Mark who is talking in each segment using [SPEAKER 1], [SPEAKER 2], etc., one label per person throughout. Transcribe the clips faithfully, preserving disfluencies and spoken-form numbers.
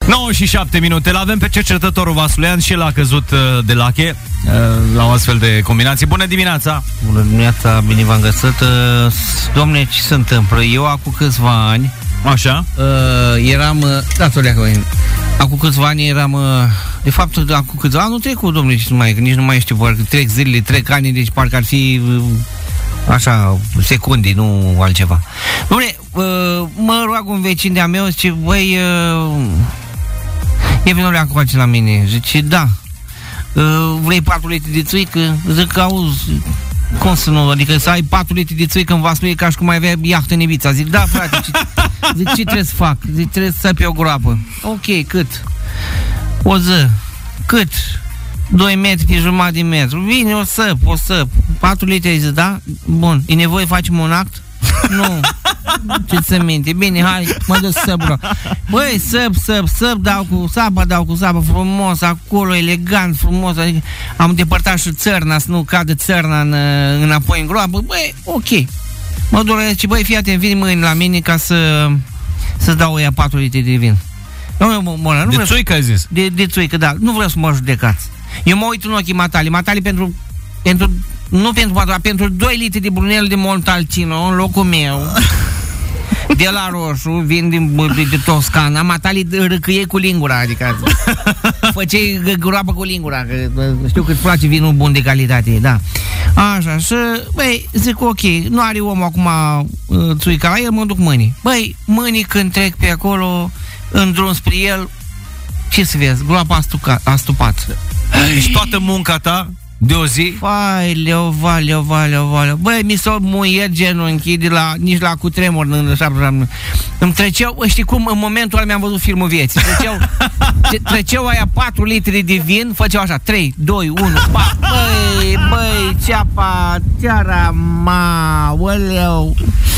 [SPEAKER 1] nouă și șapte minute. L-avem pe cercetătorul Vasulean și el a căzut de lache la o astfel de combinație. Bună dimineața!
[SPEAKER 2] Bună dimineața, bine v-am găsit. Dom'le, ce se întâmplă? Eu acum câțiva ani
[SPEAKER 1] Așa?
[SPEAKER 2] uh, eram... Dați o leacă, acum câțiva ani eram... Uh, de fapt, acum câțiva ani nu trecut, dom'le, nici nu mai, nici nu mai știu, parcă trec zilele, trec ani, deci parcă ar fi... Uh, așa, secunde, nu altceva. Dom'le, uh, mă rog un vecin de-a meu, zice, băi... Uh, e vinul acum la mine. Zice, da. Uh, vrei patru litri de țuică? Zic, auzi, cum să nu? Adică să ai patru litri de țuică în Vaslui ca și cum ai avea iahtă în Ibița. Zic, da, frate, ce, zic, ce trebuie să fac? Zic, trebuie să săpi o groapă. Ok, cât? O zi. Cât? doi metri pe jumătate de metru. Vine, o săp, o săp. patru litri, zic, da? Bun. E nevoie, facem un act? Nu. Ce să minte? Bine, hai, mă duc să săp. Băi, săp, săp, săp, dau cu sapă, dau cu sapă, frumos, acolo, elegant, frumos. Adică am depărtat și țărna, să nu cadă țărna în, înapoi în groapă. Băi, ok. Mă duc, zice, băi, fii atent, vine mâine la mine ca să să-ți dau ea patru litri de vin. Nu, mă, nu
[SPEAKER 1] de țuică ai zis?
[SPEAKER 2] De, de țuică, da. Nu vreau să mă judecați. Eu mă uit în ochii matale. Matale pentru... pentru nu pentru patru, dar pentru doi litri de brunel de Montalcino în locul meu. De la roșu, vin din, de, de Toscana. Matale râcâiei cu lingura, adică făceai groapă cu lingura, că știu că îți place vinul bun de calitate, da. Așa, și, băi, zic, ok, nu are omul acum uh, țuica la el, mă duc mâini. Băi, mâini când trec pe acolo, în drum spre el, ce să vezi, groapa a, stuca, a stupat.
[SPEAKER 1] Deci toată munca ta de o zi?
[SPEAKER 2] Vai, leu, valeu, valeu, valeu. Băi, mi s-o muiet genunchii de la, nici la cutremur în șapte. Îmi treceau, știi cum, în momentul ăla mi-am văzut filmul vieții. Treceau, treceau aia patru litri de vin, făceau așa, trei, doi, unu, patru. Băi, băi, ceapa, ceara, ma, oleu.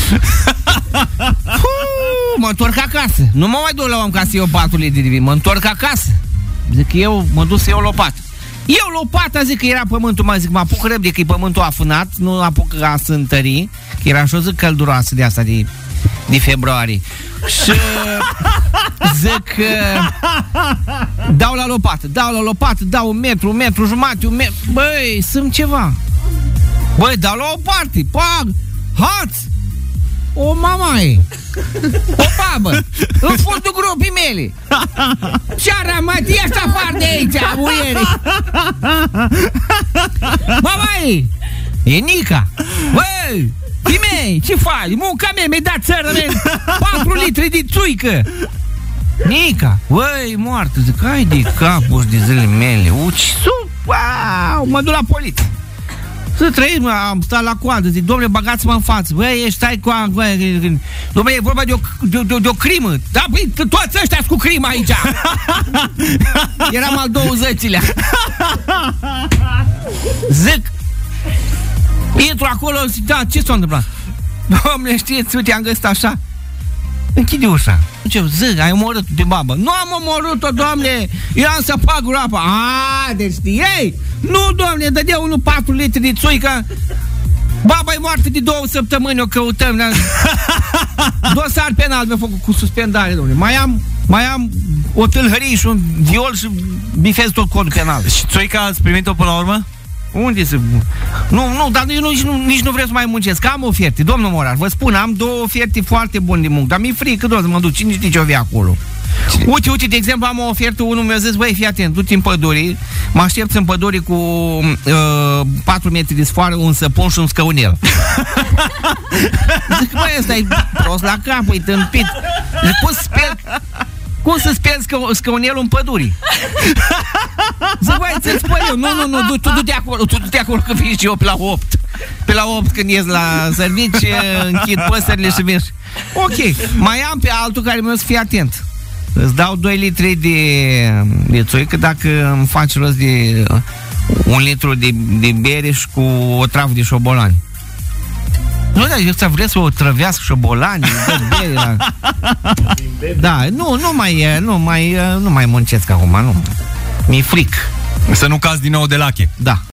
[SPEAKER 2] Mă întorc acasă. Nu mă mai duc la om ca să iau patru litri de vin. Mă întorc acasă. Zic că eu mă duc să iau lopată. Eu lopata, zic că era pământul, mă zic, mă apuc răbde că e pământul afunat, nu apuc a să întări, că era și o zi călduroasă de asta de, de februarie. Și zic că dau la lopată, dau la lopată, dau un metru, un metru jumate, un metru, băi, sunt ceva. Băi, dau la o parte, pag, haț, o mamaie, o babă, în fundul grupii mele. Ce-a rămăt, ești afară de aici, muierii. Mamaie, e Nica. Băi, Timei, ce faci? Munca mea, mi-ai dat țără, patru litri de țuică. Nica, băi, moartă. Zic, hai de capul de zilele mele. Uci, wow, mă duc la poliție. Să trăim, am stat la coadă, zic, dom'le, bagați-mă în față. Băi, ești, stai cu... Dom'le, e vorba de o, de, de, de o crimă. Da, băi, toți ăștia cu crimă aici. Eram al douăzecilea. Zic, intru acolo, zic, da, ce s-a întâmplat? Dom'le, știți, uite, am găsit așa. Închide ușa. Ce, zic, ai omorât de babă. Nu am omorât-o, dom'le, eu am săpat groapa. A, deci știei? Nu, dom'le, dădea unul patru litri de țuică. Baba e moartă de două săptămâni, o căutăm. Dosar penal mi-a făcut cu suspendare, dom'le. Mai am, mai am o tâlhărie și un viol și bifez tot codul penal.
[SPEAKER 1] Și țuica ați primit-o până la urmă?
[SPEAKER 2] Unde să... Nu, nu, dar eu nu, nici, nu, nici nu vreau să mai muncesc. Am oferte, domnul Morar, vă spun, am două oferte foarte bune de muncă, dar mi-e frică, doar să mă duc, cine știe ce o vii acolo. Cine? Uite, uite, de exemplu, am o ofertă, unul mi-a zis, băi, fii atent, du-te în pădure, mă aștept în pădure cu uh, patru metri de sfoară, un săpun și un scăunel. Zic, băi, ăsta e prost la cap, e tâmpit. Zic, cum să speli, cum să speli scă, scăunelul în pădure? Zic, băi, ți-l spun eu, nu, nu, nu, tu du-te acolo, tu du-te acolo că vin și eu pe la opt. Pe la opt când ies la servici, închid păsările și vin. Ok, mai am pe altul care mi-o să fie atent. Îți dau doi litri de, de țuică dacă îmi faci rost de un litru de, de bere și cu o travă de șobolani. Nu, dar eu să vreau să o trăvească șobolani, de bere la... Da, nu, nu mai, nu mai, nu mai muncesc acum, nu. Mi-e fric.
[SPEAKER 1] Să nu cazi din nou de lache.
[SPEAKER 2] Da.